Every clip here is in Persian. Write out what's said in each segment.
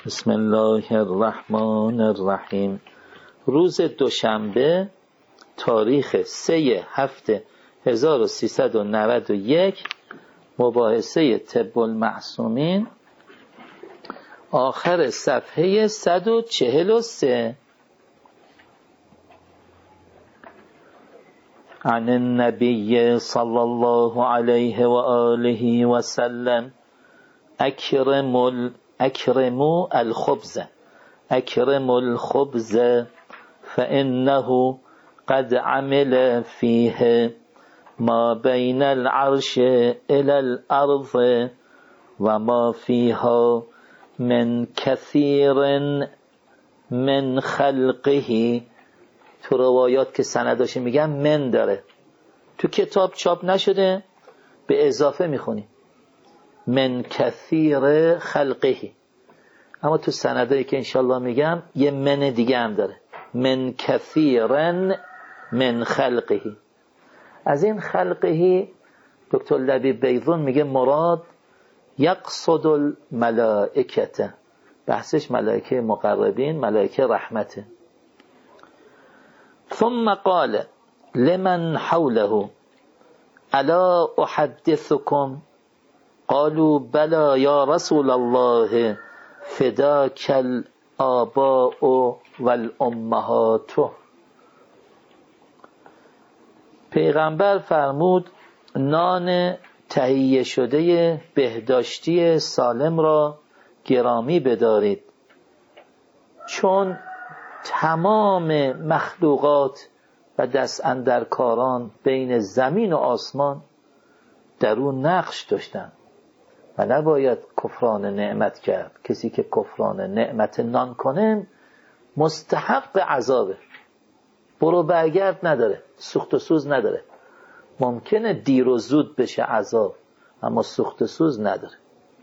بسم الله الرحمن الرحیم. روز دوشنبه تاریخ 3/7/1391 مباحثه طب المعصومین آخر صفحه 143. عن النبی صلی الله علیه و آله و سلم اکرموا الخبز فإنه قد عمل فيه ما بين العرش إلى الأرض وما فيها من كثير من خلقه. تو روایات که سنداش میگم من داره، تو کتاب چاپ نشده، به اضافه میخونی من کثیر خلقه، اما تو سندایی که انشالله میگم یه من دیگه هم داره، من کثیرن من خلقه. از این خلقه دکتر لبیب بیضون میگه مراد یقصد الملائکته، بحثش ملائکه مقربین، ملائکه رحمته. ثم قال لمن حوله الا احدثكم قالوا بلى یا رسول الله فداك الآباء والأمهات. پیغمبر فرمود نان تهیه شده بهداشتی سالم را گرامی بدارید، چون تمام مخلوقات و دست اندرکاران بین زمین و آسمان در اون نقش داشتند و نباید کفران نعمت کرد. کسی که کفران نعمت نان کنه مستحق عذابه، برو برگرد نداره، سوخت و سوز نداره. ممکنه دیر و زود بشه عذاب، اما سوخت و سوز نداره.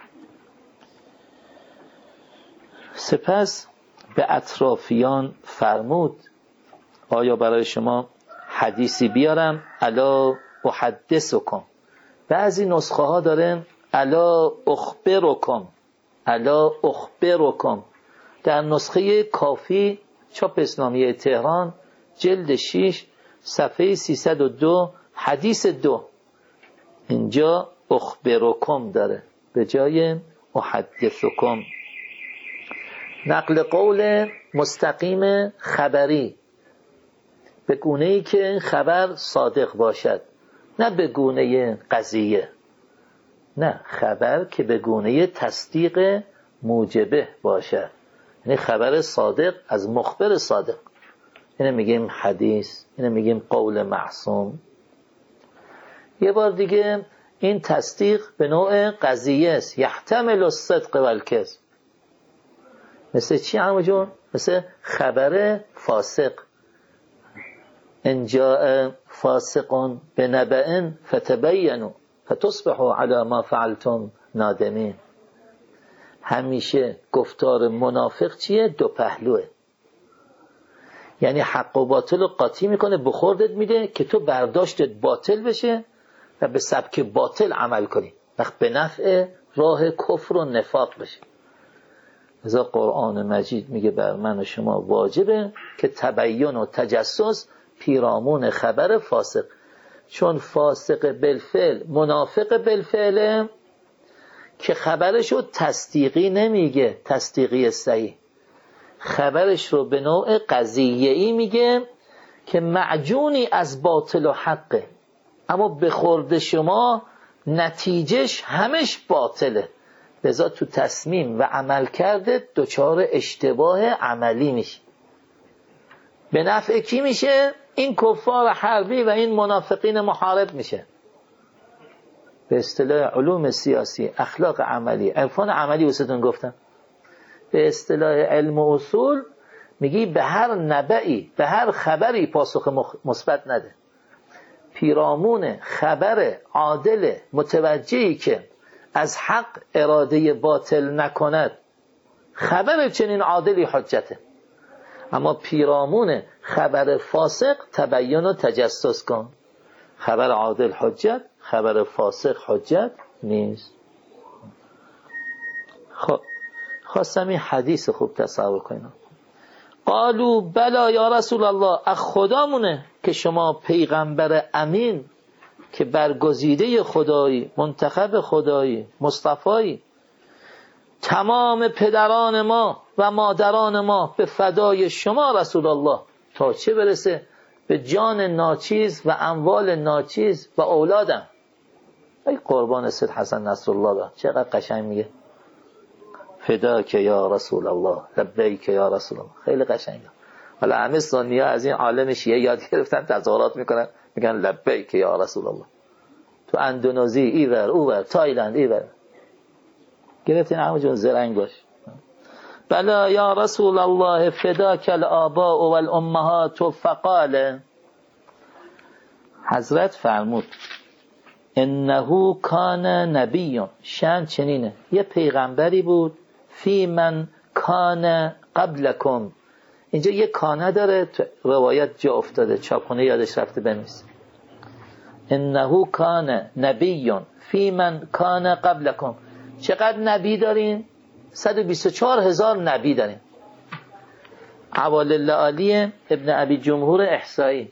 سپس به اطرافیان فرمود آیا برای شما حدیثی بیارم؟ الا احدثکم. بعضی نسخه ها داره الا اخبرکم. در نسخه کافی چاپ اسلامی تهران جلد 6 صفحه 302 حدیث 2 اینجا اخبرکم داره به جای احدثکم. نقل قول مستقیم خبری به گونه‌ای که خبر صادق باشد، نه به گونه قضیه، نه خبر که به گونه تصدیق موجبه باشد، یعنی خبر صادق از مخبر صادق. اینه میگیم حدیث، اینه میگیم قول معصوم. یه بار دیگه این تصدیق به نوع قضیه است، یحتمل الصدق و الکذب. مثل چی عمو جون؟ مثل خبر فاسق، ان جاء فاسق بنبأ فتبینوا فتصبحوا على ما فعلتم نادمین. همیشه گفتار منافق چیه؟ دو پهلوه، یعنی حق و باطل رو قاطی میکنه، بخوردت میده که تو برداشتت باطل بشه و به سبک باطل عمل کنی، وقت به نفع راه کفر و نفاق بشه. لذا قرآن مجید میگه بر من و شما واجبه که تبین و تجسس پیرامون خبر فاسق، چون فاسق بالفعل منافق بالفعل که خبرش رو تصدیقی نمیگه، تصدیقی صحیح، خبرش رو به نوع قضیه‌ای میگه که معجونی از باطل و حقه، اما به خورد شما نتیجهش همش باطله. لذا تو تصمیم و عمل کرده دچار اشتباه عملی میشه. به نفع کی میشه؟ این کفار حربی و این منافقین محارب میشه. به اصطلاح علوم سیاسی، اخلاق عملی، عرفان عملی واسهتون گفتم. به اصطلاح علم و اصول میگی به هر نبعی، به هر خبری پاسخ مثبت نده. پیرامون خبر عادل متوجهی که از حق اراده باطل نکند، خبر چنین عادلی حجته. اما پیرامون خبر فاسق تبین و تجسس کن. خبر عادل حجت، خبر فاسق حجت نیست. خب خواستم این حدیث خوب تصور کنم. قالوا بلا یا رسول الله، از خدامونه که شما پیغمبر امین که برگزیده خدایی، منتخب خدایی، مصطفایی، تمام پدران ما و مادران ما به فدای شما رسول الله، تا چه برسه به جان ناچیز و اموال ناچیز و اولادم. ای قربان سید حسن نصرالله دا چقدر قشنگ میگه فداک یا رسول الله لبیک یا رسول الله. خیلی قشنگه. حالا همه سنی‌ها از این عالم شیعه یاد گرفتن، تظاهرات میکنن میگن لبیک یا رسول الله. تو اندونزی ایور اوور، تایلند ایور گرفتین همه جون زرنگ باش. بلا یا رسول الله فداک الآباء والامهات. فقال، حضرت فرمود انه کان نبی، شأن چنینه، یه پیغمبری بود، فی من کان قبلکم. اینجا یه کانه داره، تو روایت جا افتاده، چاپخونه یادش رفته بنویس. انه کان نبی فی من کان قبلکم. چقدر نبی دارین؟ 124,000 نبی دارین. عوالل عالی ابن ابی جمهور احصایی،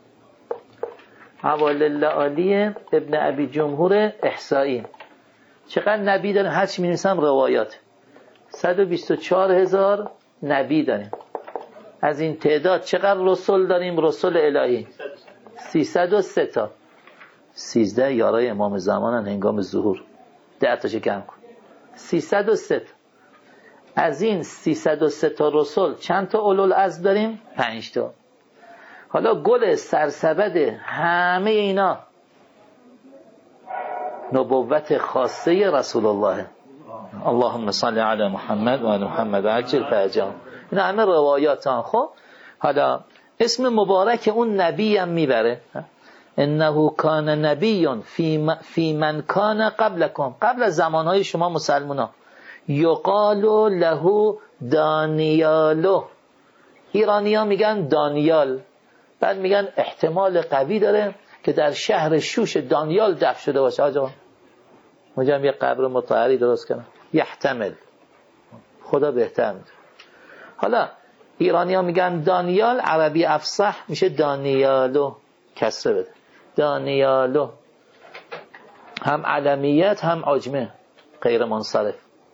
عوالل عالی ابن ابی جمهور احصایی. چقدر نبی دارین؟ هرچی می‌نویسم روایات. 124,000 نبی داریم. از این تعداد چقدر رسول داریم؟ رسول الهی 303 تا. 13 یارای امام زمانن هنگام ظهور، 10 تاشو کم کن. 303 تا. از این 303 تا رسول چند تا اولوالعزم داریم؟ 5 تا. حالا گل سرسبد همه اینا نبوت خاصه رسول الله. اللهم صل علی محمد و علی محمد عجل فرجهم. این همه روایاتان. خب حالا اسم مبارک اون نبی هم میبره، انه کان نبی فی من کان قبلکم، قبل از زمانهای شما مسلمانا. یقال له دانیالو، ایرانی ها میگن دانیال، بعد میگن احتمال قوی داره که در شهر شوش دانیال دفن شده باشه. آجا اونجا هم یه قبر مطهری درست کنن، یحتمل، خدا بهتر میده. حالا ایرانی ها میگن دانیال، عربی افصح میشه دانیالو، کسره بده دانیالو، هم علمیت هم عجمه غیر منصرف.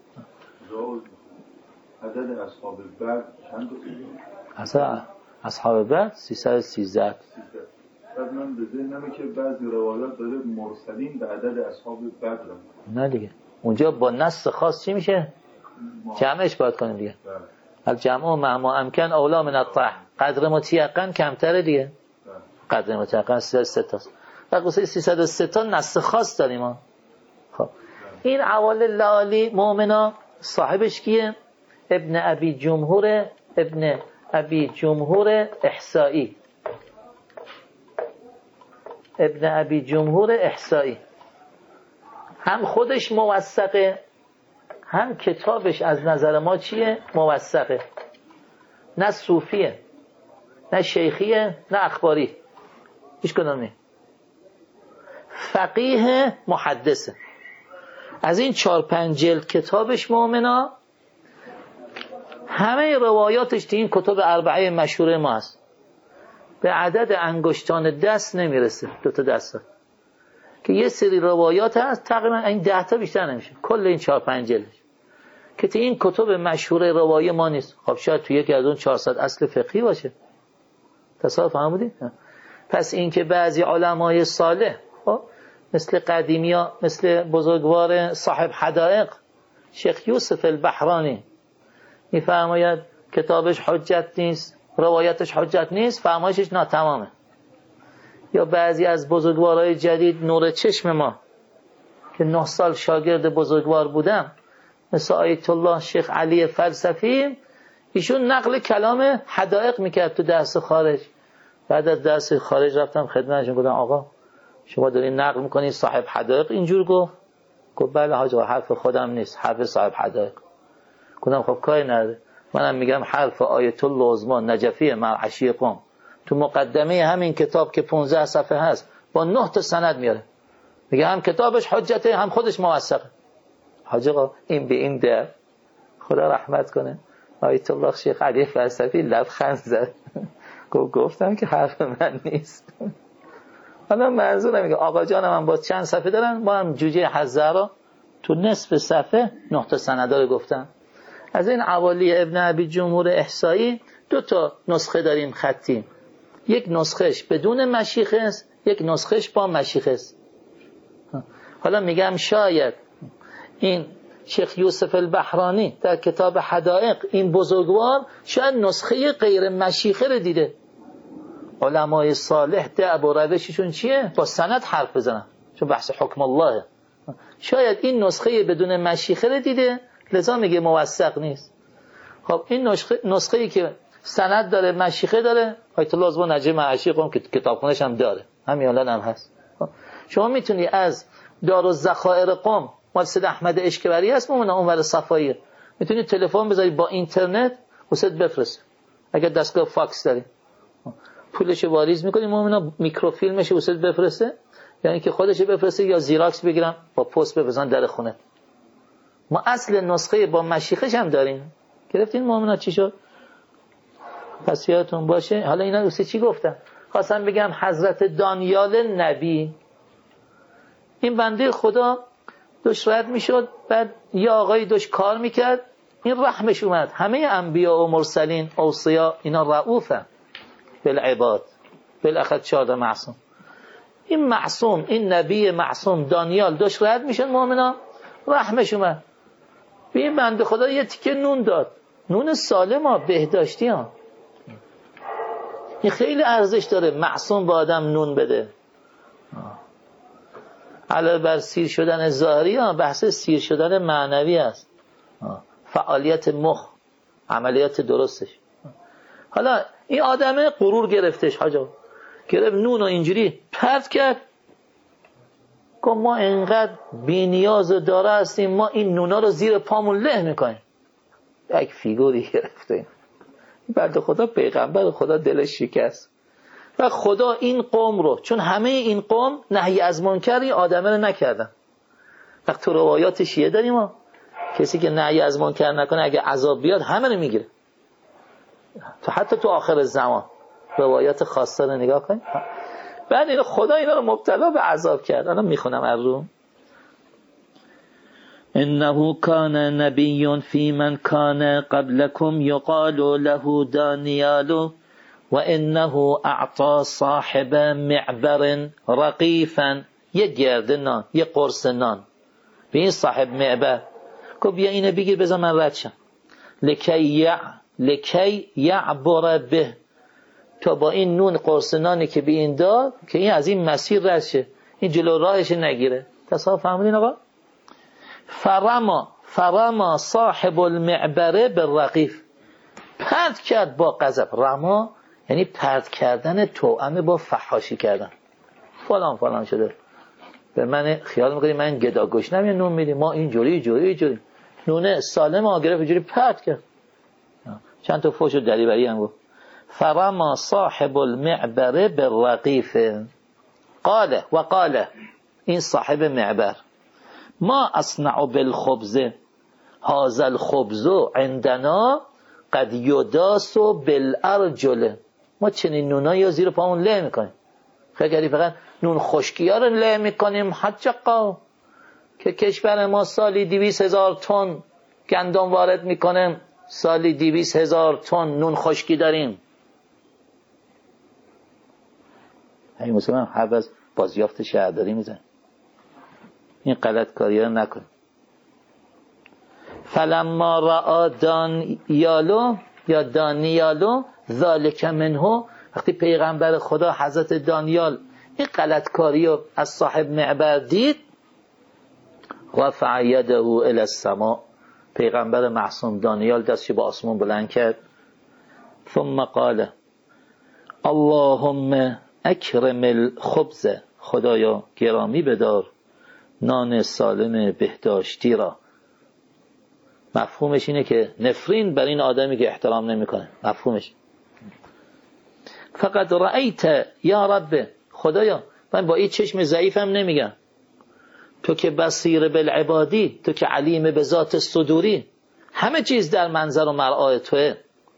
عدد اصحاب بدر چند تا؟ اصحاب بدر 313. بعد من به ذهنمه که بعضی روایات داره مرسلین به عدد اصحاب بدر. نه دیگه اونجا با نص خاص چی میشه؟ جمعش باید کنیم دیگه. الجمع مع امکن اولا من الطرح. قدر متیقن کمتره دیگه. قدر متیقن 303 تاست. و قصه 303 تا نص خاص داریم ها. خب این عوالل عالی مؤمنا صاحبش کیه؟ ابن ابی جمهور احصایی. ابن ابی جمهور احصایی هم خودش موثقه، هم کتابش از نظر ما چیه؟ موثقه. نه صوفیه، نه شیخیه، نه اخباری، هیچ کدوم نه. فقیه محدثه. از این 4-5 جلد کتابش مؤمنا همه روایاتش تو این کتب اربعه مشهور ما هست. به عدد انگشتان دست نمیرسه، 2 تا دست که یه سری روایات هست تقریبا این 10 تا بیشتر نمیشه کل این 4-5 جلدش که تو این کتب مشهور روایی ما نیست. خب شاید تو یکی از اون 400 اصل فقهی باشه. تصور فهمیدید؟ پس این که بعضی علمای صالح مثل قدیمیا، مثل بزرگوار صاحب حدائق شیخ یوسف البحرانی میفرماید کتابش حجت نیست، روایتش حجت نیست، فرمایشش ناتمامه. یا بعضی از بزرگوارای جدید نور چشم ما که 9 سال شاگرد بزرگوار بودم، مثل آیت الله شیخ علی فلسفی، ایشون نقل کلام حدائق میکرد تو درس خارج. بعد از درس خارج رفتم خدمتشون گفتم آقا شما دارین نقل میکنین صاحب حدائق اینجور گفت؟ گفت بله حاج آقا حرف خودم نیست، حرف صاحب حدائق. گفتم خب کاری نداره، منم میگم حرف آیت الله عظما نجفی مرعشی قم تو مقدمه همین کتاب که 15 صفحه هست با 9 تا سند میاره، میگه هم کتابش حجته هم خودش موثقه. حاج آقا این به این در خدا رحمت کنه، آیت الله شیخ علی فلسفی لبخند زد گفتم که حرف من نیست. حالا منظورم میگه آقا جانم من با چند صفحه دارن، ما هم جوجه حزرا تو نصف صفحه 9 تا سندا رو گفتم. از این عوالی ابن ابی جمهور احصایی 2 تا نسخه داریم خطی، یک نسخهش بدون مشیخه است، یک نسخهش با مشیخه است. حالا میگم شاید این شیخ یوسف البحرانی در کتاب حدائق این بزرگوار شاید نسخه غیر مشیخه رو دیده. علمای صالح دعب و روششون چیه؟ با سند حرف بزنن، چون بحث حکم الله. شاید این نسخه بدون مشیخه رو دیده، لذا میگه موثق نیست. خب این نسخه‌ای که سند داره مشیخه داره، آیت الله زبان نجم عشیق که کتابخونه‌ش هم داره، همین الان هم هست. شما میتونی از دارالذخائر قم مال سید احمد اشکبری هست، اونور صفایی، میتونی تلفن بذاری با اینترنت واسه بفرست. اگر دستگاه فاکس داری پولش واریز میکنی، مومنا میکروفیلمش واسه بفرسته، یعنی که خودش بفرسته یا زیراکس بگیرن با پست بفرستن در خونه. ما اصل نسخه با مشیخش هم داریم. گرفتین مومنا چی شد؟ پس یادتون باشه. حالا اینا واسه چی گفتم؟ خواستم بگم حضرت دانیال نبی، این بنده خدا داشت رد میشد، بعد یه آقایی داشت کار میکرد، این رحمش اومد. همه انبیا و مرسلین اوصیا اینا رؤوفن بالعباد، بالاخره 14 معصوم. این معصوم، این نبی معصوم دانیال داشت رد میشد، مؤمنا رحمش اومد، به این بنده خدا یه تیکه نون داد، نون سالم ها، بهداشتی ها. این خیلی ارزش داره معصوم با آدم نون بده. علاوه بر سیر شدن ظاهری ها، بحث سیر شدن معنوی است، فعالیت مخ، عملیات درستش. حالا این آدمه غرور گرفتش، حاجا گرفت نون و اینجوری پرت کرد، گفت ما اینقدر بی نیاز و داره هستیم، ما این نونا رو زیر پامون له میکنیم. یک فیگوری گرفته. بعد خدا پیغمبر خدا دلش شکست و خدا این قوم رو، چون همه این قوم نهی از منکر این آدمه رو نکردن. وقت تو روایات شیعه داریم ما، کسی که نهی از منکر نکنه اگه عذاب بیاد همه رو میگیره. تو حتی تو آخر زمان روایات خاصه رو نگاه کن. بعد این خدا اینا رو مبتلا به عذاب کرد. الان میخونم از رو. انه کان نبی فی من کان قبلکم یقال له دانیال و انه اعطا صاحب معبر رقیفا، یه گرده نان، یه قرص نان به این صاحب معبر، گفت بیا اینو بگیر بذار من رد شم، لکی یعبر به، تا با این نون قرص نانی که به این داد که این از این مسیر رد شه، این جلو راهش نگیره. تصاحب فهمیدین آقا؟ فرما صاحب المعبره بالرقیف، پرت کرد با غضب. رما یعنی پرت کردن توأم با فحاشی کردن، فلان شده. به من خیال میکنی من گدا گشنم یا نون میدیم؟ ما این جوری نونه سالم آگرفت اینجوری پرت کرد. چند تا فوش و دریوری هم گفت. فرما صاحب المعبره بالرقیف قال این صاحب معبر ما اصنع بالخبز هذا الخبز عندنا قد یداس بالارجل، ما چنین نونایی یا زیر پامون له میکنیم. خیلی فقط نون خشکی ها رو له میکنیم حجقا که کشور ما سالی 200,000 تن گندم وارد میکنه، سالی 200,000 تن نون خشکی داریم. همین مسلمان حرف از بازیافت شهرداری میزن. این غلط کاری ها نکن. فلما رأى دانیالو ذالک منه، وقتی پیغمبر خدا حضرت دانیال این غلط کاری رو از صاحب معبر دید، رفع یده الی السماء، پیغمبر معصوم دانیال دستش با آسمان بلند کرد. ثم قال اللهم اکرم الخبز، خدایا گرامی بدار نان سالم بهداشتی را. مفهومش اینه که نفرین بر این آدمی که احترام نمیکنه. مفهومش فقط رأیت یا رب، خدایا من با این چشم ضعیفم نمیگم، تو که بصیر بالعبادی، تو که علیم به ذات صدوری، همه چیز در منظر و مرعای توه.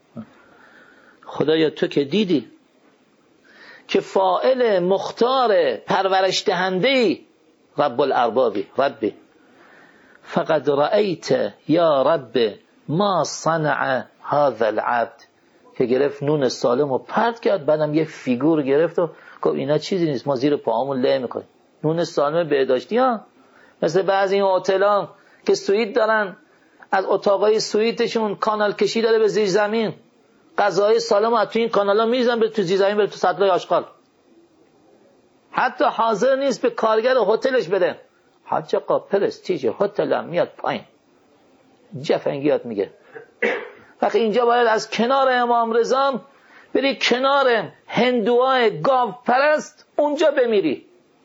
خدایا تو که دیدی که فاعل مختار پرورش دهنده‌ای رب الاربابی ربی، فقد رأیت یا رب ما صنع هذا العبد، که گرفت نون سالم و پرت کرد، بعدم یه فیگور گرفت و گفت اینا چیزی نیست، ما زیر پاهامون له میکنیم. نون سالم بهداشتی ها، مثل بعضی این هتل‌ها که سویت دارن، از اتاقای سویتشون کانال کشی داره به زیر زمین، غذای سالم از تو این کانالا میریزن به تو زیر زمین، به تو سطلای آشغال. حتی حاضر نیست به کارگر هتلش بده. حاج آقا پرستیژ هتلم میاد پایین، جفنگیات میگه. وقتی اینجا باید از کنار امام رضا بری کنار هندوهای گاو پرست، اونجا بمیری.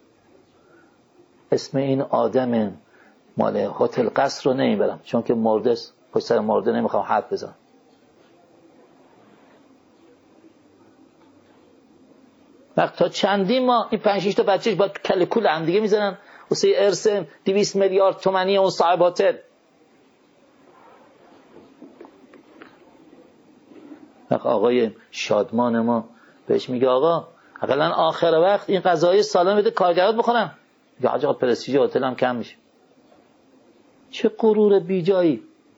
اسم این آدم مال هتل قصر رو نمیبرم، چون که مرده است، پشت سر مرده نمیخوام حرف بزنم. وقت تا چندین ما این 5-6 تا بچهش با کله کول هم دیگه میزنن واسه ارث 200 میلیارد تومانی اون صاحب هتل. وقت آقای شادمان ما بهش میگه آقا حداقل آخر وقت این غذای سالم بده کارگرات بخورن. میگه حاج آقا پرستیژ هتل هم کم میشه. چه غرور بیجایی.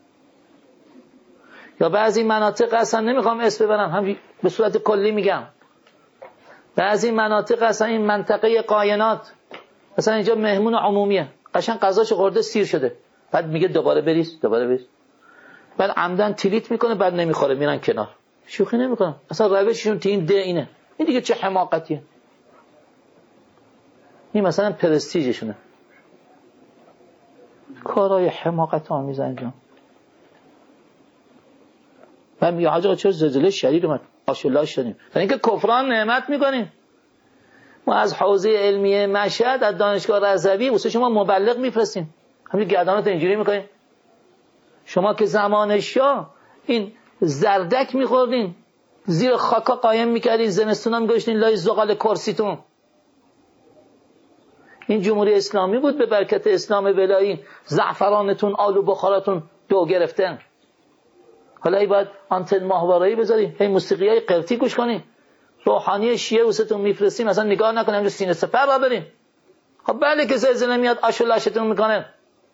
یا بعضی مناطق اصلا نمیخوام اسم ببرم، هم به صورت کلی میگم، بعضی مناطق اصلا این منطقه قاینات اصلا اینجا مهمون عمومیه، قشنگ غذاشو خورده سیر شده، بعد میگه دوباره بریز، بعد عمدن تلیت میکنه، بعد نمیخوره میرن کنار. شوخی نمیکنم، اصلا روششون تیم ده اینه. این دیگه چه حماقتیه. این مثلا پرستیژشونه. کارای حماقت آمیز انجام. من میگه حاج آقا چرا زلزله شدید اومد؟ آشولا شدیم. یعنی که کفران نعمت میکنیم. ما از حوزه علمیه مشهد از دانشگاه رضوی واسه شما مبلغ میفرستیم. همین گردانات اینجوری میکنیم. شما که زمان شاه این زردک میخوردین، زیر خاکا قایم میکردین، زمستونا میگشتین لای زغال کرسیتون. این جمهوری اسلامی بود به برکت اسلام ولایی زعفرانتون آلو بخاراتون دو گرفتن. حالا ای باید آنتن ماهواره‌ای بذاری، هی موسیقی های قرتی گوش کنی، روحانی شیعه وستون میفرستیم، مثلا نگاه نکنیم، همینجور سینه سپر را بریم. خب بله که زلزله میاد آشولاشتون میکنه.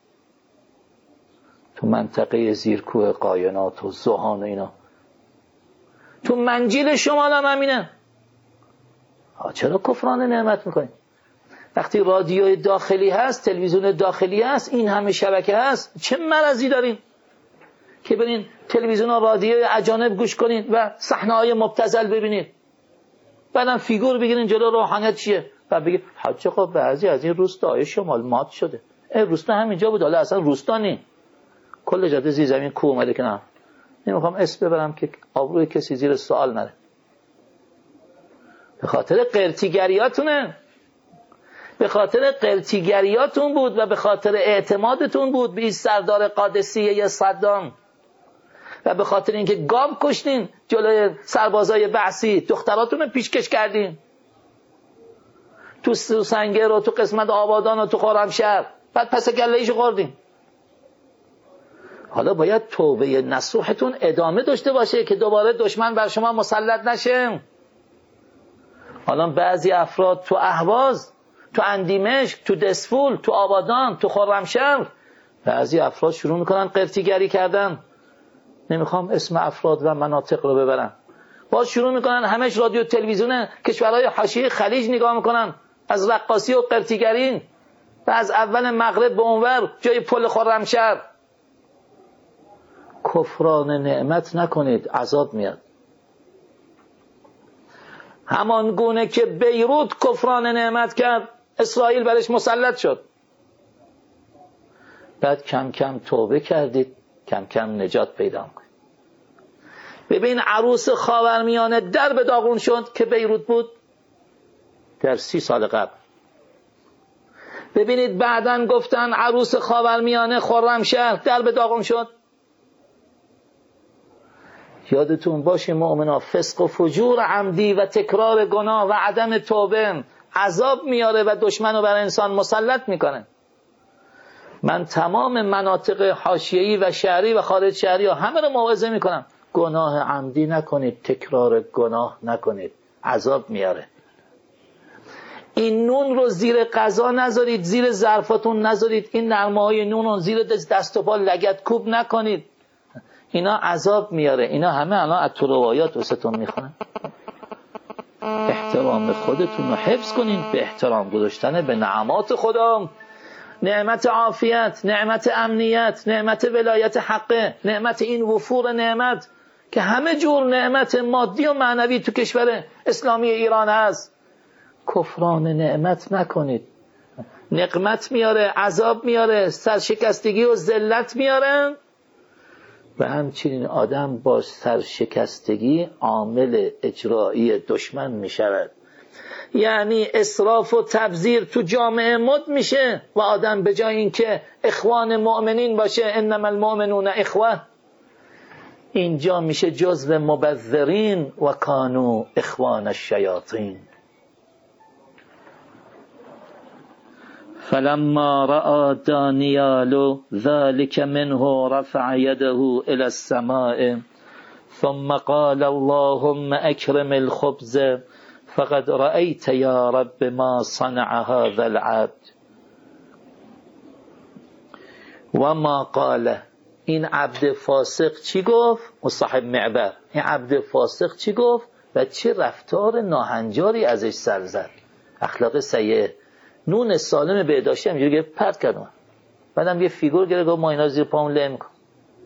تو منطقه زیرکوه قاینات و زحان اینا، تو منجیل شمال هم همینه. چرا کفران نعمت میکنی؟ وقتی رادیوی داخلی هست، تلویزیون داخلی هست، این همه شبکه هست، چه مرضی دارین که برین تلویزیون و رادیوی اجانب گوش کنین و صحنه‌های مبتذل ببینید، بعدم فیگور بگیرین جلو روحانیت چیه، بعد بگید حاج آقا بعضی از این روستاهای شمال مات شده. روستا همینجا بود، حالا اصلا روستا نی، کل جاده زیر زمین کوه اومده که نه. نمیخوام اسم ببرم که آبروی کسی زیر سوال نره. به خاطر قرتیگریاتونه، به خاطر قرتیگریاتون بود و به خاطر اعتمادتون بود به این سردار قادسیه یا صدام، و به خاطر اینکه گاو کشتین جلوی سربازای بعثی، دختراتون رو پیشکش کردین تو سنگر و تو قسمت آبادان و تو خرمشهر، بعد پس گله‌ایشو خوردین. حالا باید توبه نصوحتون ادامه داشته باشه که دوباره دشمن بر شما مسلط نشه. حالا بعضی افراد تو اهواز، تو اندیمشک، تو دسفول، تو آبادان، تو خرمشهر، بعضی افراد شروع میکنن قرتیگری کردن. نمیخوام اسم افراد و مناطق رو ببرم. باز شروع میکنن همش رادیو تلویزیون کشورهای حاشیه خلیج نگاه میکنن، از رقاصی و قرتیگرین و از اول مغرب به اونور جای پل خرمشهر. کفران نعمت نکنید، عذاب میاد. همان گونه که بیروت کفران نعمت کرد، اسرائیل برش مسلط شد. بعد کم کم توبه کردید، کم کم نجات پیدا کنید. ببین عروس خاورمیانه در به داغون شد که بیروت بود در 30 سال قبل. ببینید بعدن گفتن عروس خاورمیانه خرمشهر در به داغون شد. یادتون باشه مؤمنا، فسق و فجور عمدی و تکرار گناه و عدم توبه عذاب میاره و دشمنو بر انسان مسلط میکنه. من تمام مناطق حاشیه‌ای و شهری و خارج شهری ها همه رو موعظه میکنم گناه عمدی نکنید، تکرار گناه نکنید، عذاب میاره. این نون رو زیر غذا نذارید، زیر ظرفاتون نذارید، این نرمه‌های نون رو زیر دست و پا لگد کوب نکنید، اینا عذاب میاره. اینا همه الان از تو روایات واسهتون میخونن. احترام خودتون رو حفظ کنین به احترام گذاشتن به نعمات خدا، نعمت عافیت، نعمت امنیت، نعمت ولایت حقه، نعمت این وفور نعمت که همه جور نعمت مادی و معنوی تو کشور اسلامی ایران هست. کفران نعمت نکنید، نقمت میاره، عذاب میاره، سرشکستگی و ذلت میاره. و همچنین آدم با سرشکستگی عامل اجرایی دشمن میشود. یعنی اسراف و تبذیر تو جامعه مد میشه و آدم به جای اینکه اخوان مؤمنین باشه، انما المؤمنون اخوه، اینجا میشه جزو مبذرین و کانوا اخوان الشیاطین. فلما رأى دانیال ذلك منه رفع يده الى السماء ثم قال اللهم اكرم الخبز فقد رأيت يا رب ما صنع هذا العبد و ما قال. این عبد فاسق چی گفت؟ مصاحب معبر، این عبد فاسق چی گفت و چه رفتار ناهنجاری ازش سر زد، اخلاق سیئه. نون سالم بهداشتی همینجوری گرفت پرت کردم، بعدم یه فیگور گرفت گفت ما اینا زیر پامون لم کن.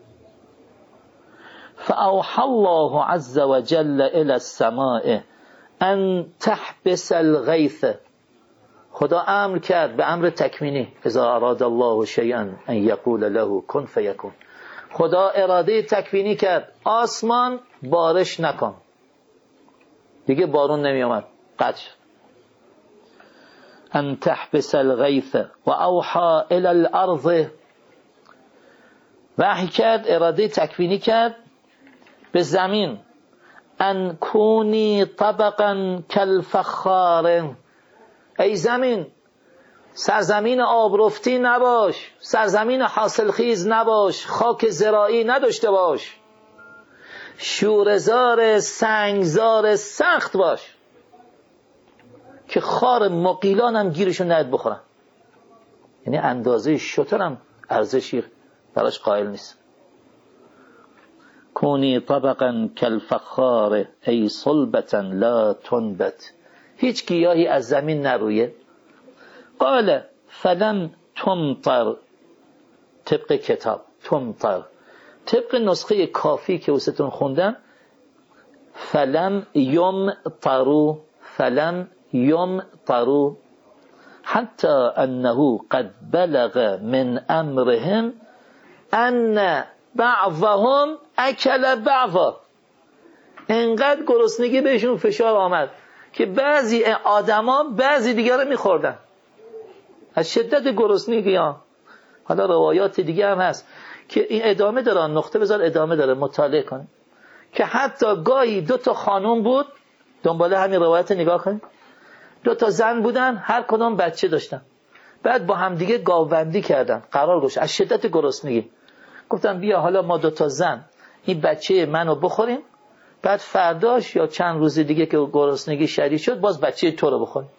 فاوحى الله عز وجل الى السماء ان تحبس الغیث. خدا امر کرد به امر تکوینی، اذا اراد الله شیئا ان یقول له کن فیکون. خدا اراده تکوینی کرد آسمان بارش نکن، دیگه بارون نمی اومد، قطع شد. ان تحبس الغیث و اوحى الى الارض، وحی کرد، اراده تکوینی کرد به زمین، ان کونی طبقا کالفخار. ای زمین سرزمین آبرفتی نباش، سرزمین حاصلخیز نباش، خاک زراعی نداشته باش، شوره‌زار سنگزار سخت باش که خار مقیلان هم گیرشون ند بخورن. یعنی اندازه شتر هم ارزشی براش قائل نیست. کونی طبقا کالفخار ای صلبتا لا تنبت، هیچ گیاهی از زمین نرویه. قال فلم تمطر، طبق کتاب تمطر، طبق نسخه کافی که وستون خوندم فلم یمطروا، فلم یمطروا حتی انه قد بلغ من امرهم ان بعضهم اکل بعضا. انقدر گرسنگی بهشون فشار آمد که بعضی آدما بعضی دیگر رو میخوردن از شدت گرسنگی ها. حالا روایات دیگه هم هست که این ادامه داره، نقطه بذار ادامه داره، مطالعه کن که حتی گاهی 2 خانم بود، دنبال همین روایت نگاه کن، 2 زن بودن، هر کدوم بچه داشتن، بعد با هم دیگه گاوبندی کردن، قرار گذاشتن از شدت گرسنگی گفتن بیا حالا ما 2 زن این بچه منو بخوریم، بعد فرداش یا چند روز دیگه که گرسنگی شدید شد باز بچه تو رو بخوریم.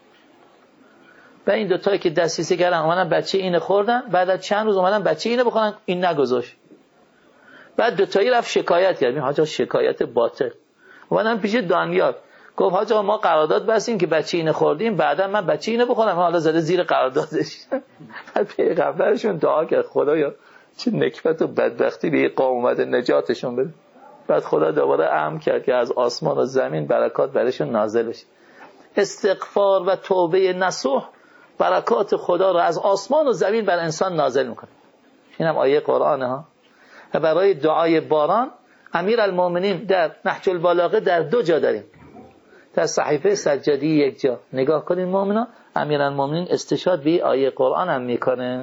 و این 2 که دستیسه کردن اومدن بچه اینو خوردن، بعد از چند روز اومدن بچه اینو بخورن، این نگذاشت. بعد 2 رفت شکایت کرد، حاجا شکایت باطل. اومدن پیش دانیال گفت حاجا ما قرارداد بستیم که بچه اینو خوردیم، بعدا من بچه اینو بخورم، حالا زده زیر قراردادش. بعد پیغمبرشون دعا کرد خدایا چه نکبت و بدبختی به این قوم اومده، نجاتشون بده. بعد خدا دوباره امر کرد که از آسمان و زمین برکات برشون نازل بشه. استغفار و توبه نصوح برکات خدا رو از آسمان و زمین بر انسان نازل میکنه. اینم آیه قرآنه ها. و برای دعای باران امیرالمومنین در نهج البلاغه در 2 جا داریم، در صحیفه سجادی 1 جا. نگاه کنین مؤمنا، امیرالمومنین استشهاد به آیه قرآن هم میکنه.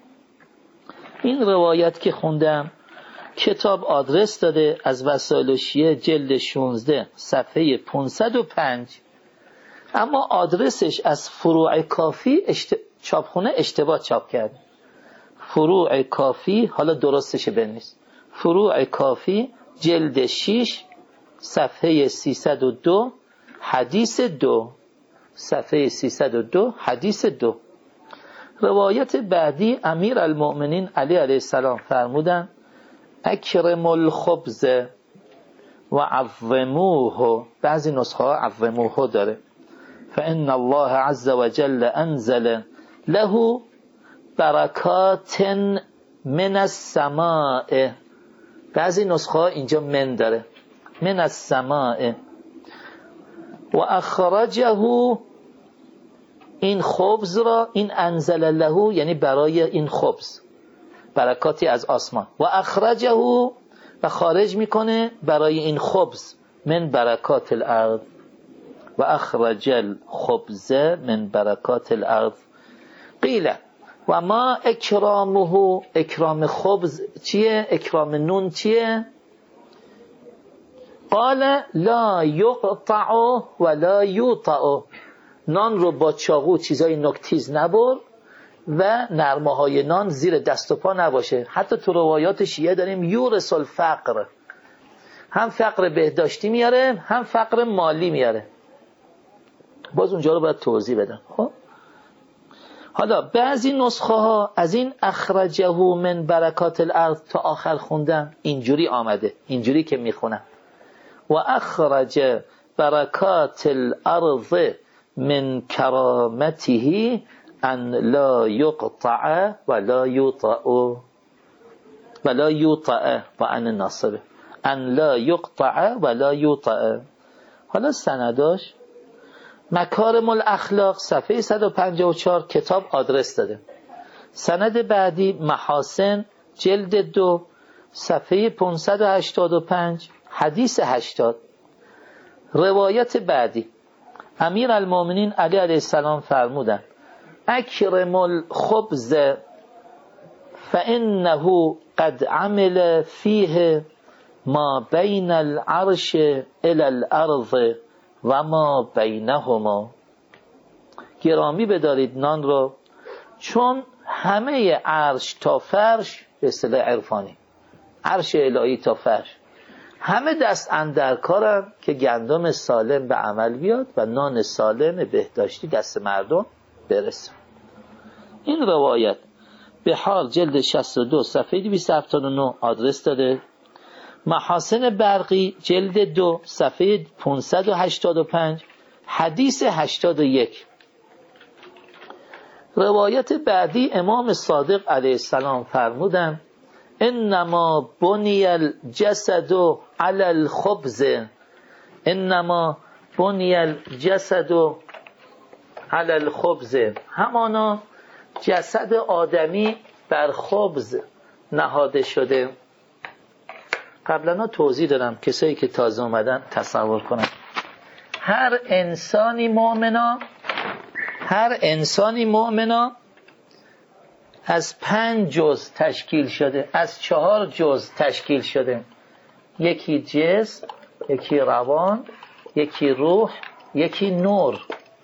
این روایت که خوندم کتاب آدرس داده از وسائل شیعه جلد 16 صفحه 505، اما آدرسش از فروع کافی چاپخونه اشتباه چاپ کرد. فروع کافی، حالا درستش بنویس، فروع کافی جلد 6 صفحه 302 حدیث 2. صفحه 302 حدیث 2. روایت بعدی امیر المؤمنین علی علیه السلام فرمودن اکرم الخبز و عظموه. بعضی نسخه ها عظموه داره. فان الله عز وجل انزل له برکات من السماء. بعضی نسخه ها اینجا من داره، من السماء. و اخرجه، این خبز را، این انزل له یعنی برای این خبز برکاتی از آسمان، و اخرجه و خارج میکنه برای این خبز من برکات الارض، و اخرج الخبز من برکات الارض. قیل و ما اکرامه، اکرام خبز چیه؟ اکرام نون چیه؟ قال لا یقطع ولا یوطع، نان رو با چاقو چیزای نکتیز نبر و نرمه های نان زیر دست و پا نباشه. حتی تو روایات شیعه داریم یورث الفقر، هم فقر بهداشتی میاره هم فقر مالی میاره. باز اونجا رو باید توضیح بدم. خب حالا بعضی نسخه ها از این اخرجه من برکات الارض تا آخر خوندن، اینجوری آمده، اینجوری که میخونم و اخرج برکات الارض من کرامته ان لا یقطع ولا یوطع، ولا یوطع و ان ناصبه، ان لا یقطع ولا یوطع. حالا سنداش مکارم الاخلاق صفحه 154 کتاب آدرس داده. سند بعدی محاسن جلد 2 صفحه 585 حدیث 80. روایت بعدی امیر المؤمنین علی علیه السلام فرمودن اکرم الخبز فانه قد عمل فیه ما بین العرش الی الارض و ما بینهما. گرامی بدارید نان رو، چون همه عرش تا فرش، به اصطلاح عرفانی عرش الهی تا فرش، همه دست اندر کارن که گندم سالم به عمل بیاد و نان سالم بهداشتی دست مردم برسه. این روایت به حال جلد 62 صفحه 279 آدرس داده. محاسن برقی جلد 2 صفحه 585 حدیث 81. روایت بعدی امام صادق علیه السلام فرمودن انما بنی الجسد علی الخبز، انما بنی الجسد علی الخبز، همانا جسد آدمی بر خبز نهاده شده. قبلا توضیح دادم، کسایی که تازه اومدن تصور کنن. هر انسانی مؤمنا از 5 جزء تشکیل شده، از 4 جزء تشکیل شده. یکی جسم، یکی روان، یکی روح، یکی نور.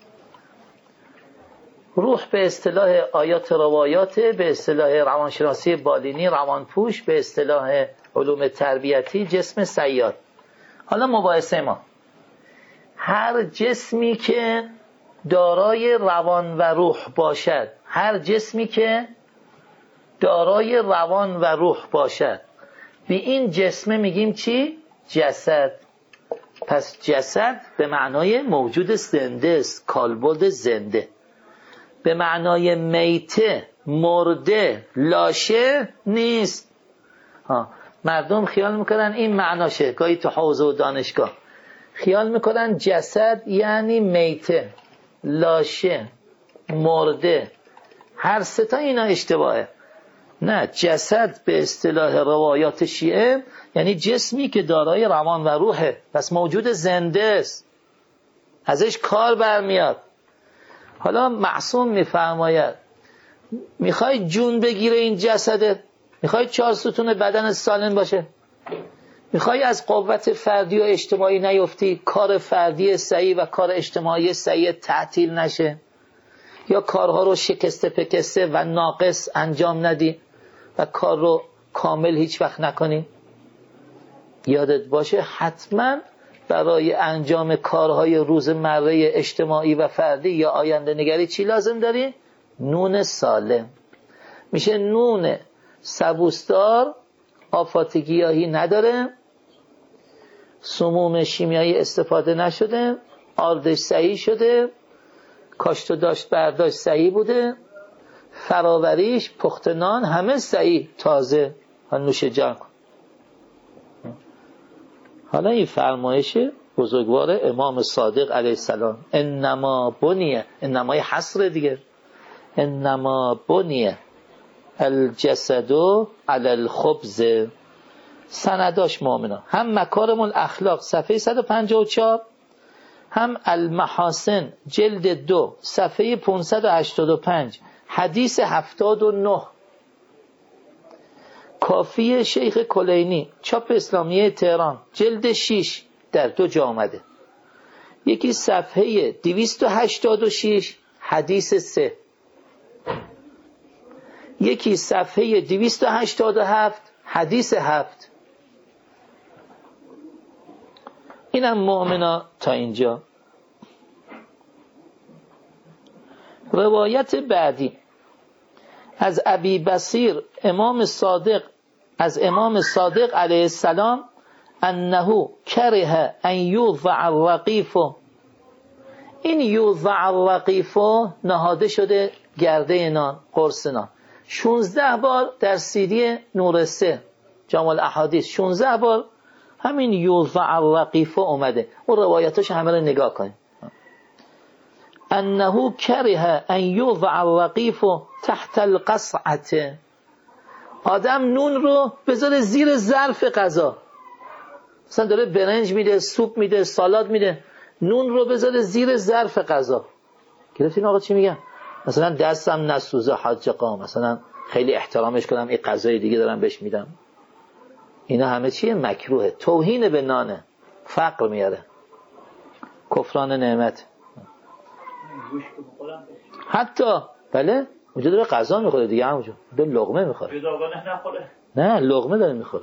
روح به اصطلاح آیات روایات، به اصطلاح روانشناسی بالینی روانپوش، به اصطلاح علوم تربیتی جسم سیار. حالا مباحثه ما، هر جسمی که دارای روان و روح باشد، هر جسمی که دارای روان و روح باشد، به این جسم میگیم چی؟ جسد. پس جسد به معنای موجود زنده است، کالبد زنده. به معنای میته، مرده، لاشه نیست. مردم خیال میکنن این معناشه، گاهی تو حوزه و دانشگاه خیال میکنن جسد یعنی میته، لاشه، مرده. هر سه تا اینا اشتباهه. نه، جسد به اصطلاح روایات شیعه یعنی جسمی که دارای روان و روحه، پس موجود زنده است، ازش کار برمیاد. حالا معصوم میفرماید میخوای جون بگیره این جسدت، میخوای 4 ستون بدن سالم باشه، میخوای از قوت فردی و اجتماعی نیفتی، کار فردی صحیح و کار اجتماعی صحیح تعطیل نشه، یا کارها رو شکسته پکسته و ناقص انجام ندی، و کار رو کامل هیچ وقت نکنی. یادت باشه حتما برای انجام کارهای روزمره اجتماعی و فردی یا آینده نگری چی لازم داری؟ نون سالم. میشه نون سبوسدار، آفات گیاهی نداره، سموم شیمیایی استفاده نشده، آردش صحیح شده، کاشت و داشت برداشت صحیح بوده، فراوریش، پخت نان همه صحیح تازه. نوش جان کن. حالا این فرمایش بزرگوار امام صادق علیه السلام، انما بنیه، انمای حصر دیگه، انما بنیه الجسد علی الخبز. سنداش مؤمنان هم مکارم الاخلاق صفحه 154، هم المحاسن جلد 2 صفحه 585 حدیث 79. کافی شیخ کلینی چاپ اسلامیه تهران جلد 6 در 2 جا آمده. یکی صفحه 286 حدیث 3، یکی صفحه 287 حدیث 7. اینم مؤمنا تا اینجا. روایت بعدی از ابی بصیر امام صادق، از امام صادق علیه السلام، انه کره ان یوضع الرقیف. این یوضع الرقیف نهاده شده گرده نان، قرص نان. 16 بار در سیدی نور 3 جامع الاحادیث 16 بار همین یوضع الرقیف اومده. اون روایتاش همه رو نگاه کنید. انه کره ان یوضع الرقیف تحت القصعه. آدم نون رو بذاره زیر ظرف غذا. مثلا داره برنج میده، سوپ میده، سالاد میده، نون رو بذاره زیر ظرف غذا. گرفتین آقا چی میگم؟ مثلا دستم نسوزه حاج قام، مثلا خیلی احترامش کنم، این غذای دیگه دارم بهش میدم. اینا همه چیه؟ مکروه، توهین به نانه، فقر میاره، کفران نعمت. حتی بله اونجا داره غذا میخوره دیگه، همونجا داره لقمه میخوره. نه لقمه داره میخوره.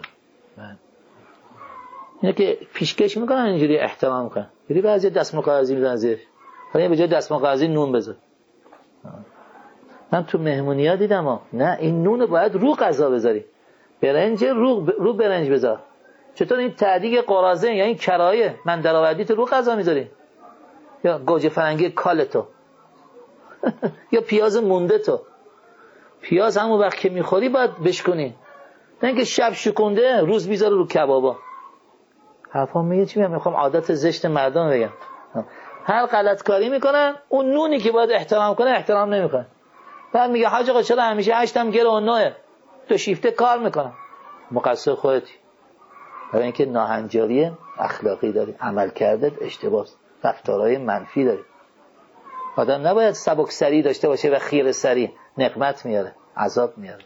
اینا که پیشکش میکنن اینجوری احترام میکنن. یعنی بعضی دستمال کاغذی میذارن زیرش. حالا به جای دستمال کاغذی نون بذار. من تو مهمونی‌ها دیدم نه این نون باید رو غذا بذاری. برنج رو برنج بذار. چطور این تعدیق قرازه یا این کرایه من درآوردی تو رو غذا میذاری؟ یا گوجه فرنگی کالتو یا پیاز مونده تو. پیاز همون وقت که میخوری باید بشکنی، نه اینکه شب شکونده روز میذاره رو کبابا. حرفا میگه چی میخوام عادت زشت مردم بگم. هر غلط کاری میکنن اون نونی که باید احترام کنه احترام نمیکنه. بعد میگه حاج آقا چرا همیشه 8 گره و 9 تو شیفته کار میکنم؟ مقصر خودتی. برای اینکه ناهنجاری اخلاقی داری، عمل کردت اشتباه، رفتارهای منفی داری. آدم نباید سبک سری داشته باشه و خیره سری، نقمت میاره، عذاب میاره.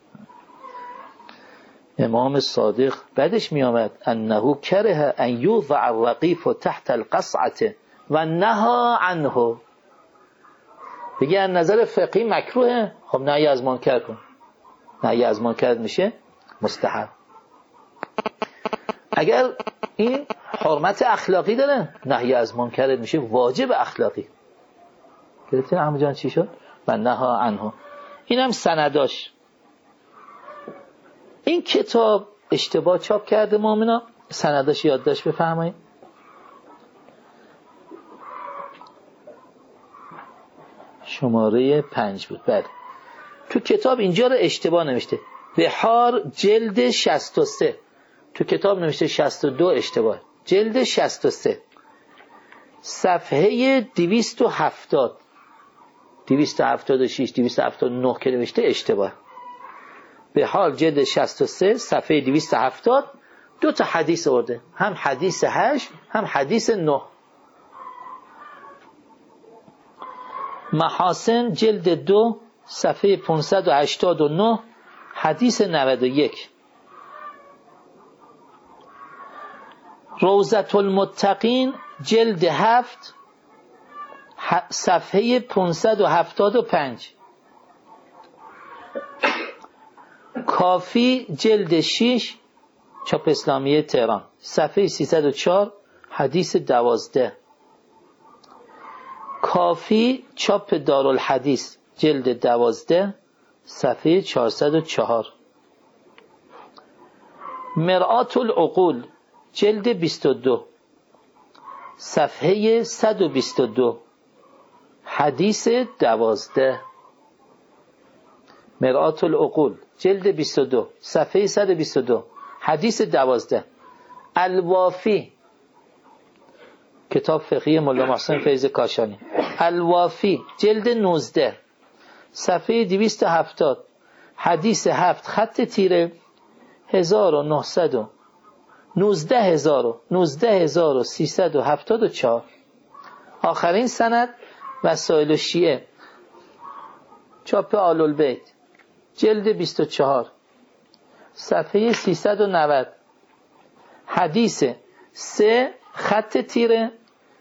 امام صادق بعدش میامد انه کره ان یوضع الرقیف تحت القصعه و نهى عنه. بگه از نظر فقهی مکروهه، خب نهی از منکر کن. نهی از منکر میشه مستحب. اگر این حرمت اخلاقی داره، نهی از منکر میشه واجب اخلاقی. گرفتین عمو جان چی شد؟ و نهى عنه. اینم سنداش. این کتاب اشتباه چاپ کرده مؤمنا، سنداش یادداشت بفرمایید. شماره 5 بود. بعد تو کتاب اینجا رو اشتباه نوشته، بحار جلد 63. تو کتاب نوشته 62، اشتباه. جلد 63 صفحه 270 276 279 که نوشته اشتباه. بحار جلد 63 صفحه 270 دو تا حدیث آورده، هم حدیث 8 هم حدیث 9. محاسن جلد 2 صفحه 589 حدیث 91. روضة المتقین جلد 7 صفحه 575. کافی جلد 6 چاپ اسلامی تهران صفحه 304 حدیث 12. کافی چاپ دارالحدیث جلد 12 صفحه 404. مرآت العقول جلد 22 صفحه 122 حدیث 12. مرآت العقول جلد 22 صفحه 122 حدیث 12. الوافی کتاب فقهی مولا محسن فیض کاشانی. الوافی جلد 19 صفحه 270 حدیث 7 خط تیره 19374. آخرین سند وسائل الشیعه چاپ آل البیت جلد 24 صفحه 390 حدیث 3 خط تیره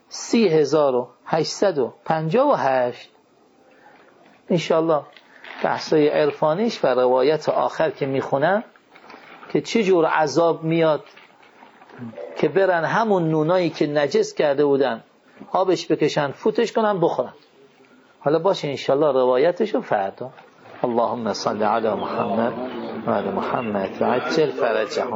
30858. انشاءالله بحثای عرفانیش و روایت آخر که میخونم که چه جور عذاب میاد که برن همون نونایی که نجس کرده بودن آبش بکشن فوتش کنن بخورن. حالا باشه انشاءالله روایتشو فردا. اللهم صل علی محمد و علی محمد و عجل فرجهم.